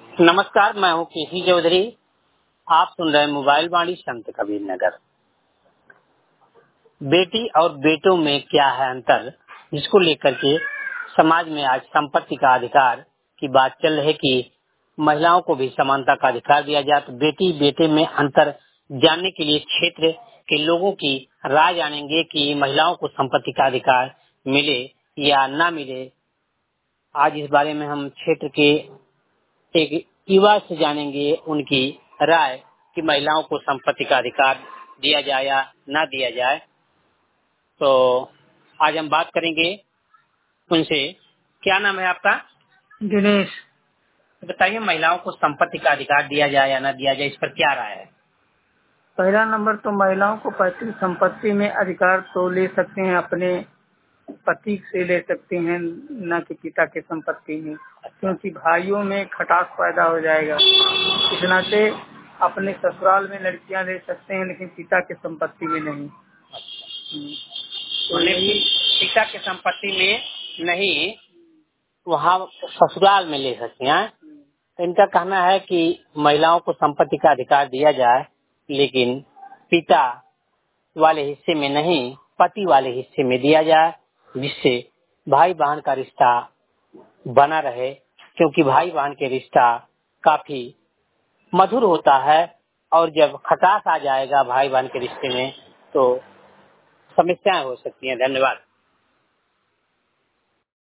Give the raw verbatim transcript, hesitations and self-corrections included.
नमस्कार, मैं हूँ केसी चौधरी। आप सुन रहे हैं मोबाइल वाणी संत कबीर नगर। बेटी और बेटों में क्या है अंतर, जिसको लेकर के समाज में आज संपत्ति का अधिकार की बात चल रही है कि महिलाओं को भी समानता का अधिकार दिया जाए। तो बेटी बेटे में अंतर जानने के लिए क्षेत्र के लोगों की राय जानेंगे कि महिलाओं को संपत्ति का अधिकार मिले या ना मिले। आज इस बारे में हम क्षेत्र के एक युवा से जानेंगे उनकी राय कि महिलाओं को संपत्ति का अधिकार दिया जाए या ना दिया जाए। तो आज हम बात करेंगे उनसे। क्या नाम है आपका? दिनेश। तो बताइए, महिलाओं को संपत्ति का अधिकार दिया जाए या ना दिया जाए, इस पर क्या राय है? पहला नंबर तो महिलाओं को पैतृक संपत्ति में अधिकार तो ले सकते हैं, अपने पति से ले सकते हैं, न कि पिता की संपत्ति में, क्योंकि भाइयों में खटास पैदा हो जाएगा। इस नाते अपने ससुराल में लड़कियां ले सकते हैं, लेकिन पिता की संपत्ति में नहीं। तो पिता की संपत्ति में नहीं, वहाँ ससुराल में ले सकते हैं। तो इनका कहना है कि महिलाओं को संपत्ति का अधिकार दिया जाए, लेकिन पिता वाले हिस्से में नहीं, पति वाले हिस्से में दिया जाए, जिससे भाई बहन का रिश्ता बना रहे। क्योंकि भाई बहन के रिश्ता काफी मधुर होता है, और जब खटास आ जाएगा भाई बहन के रिश्ते में तो समस्याएं हो सकती हैं। धन्यवाद।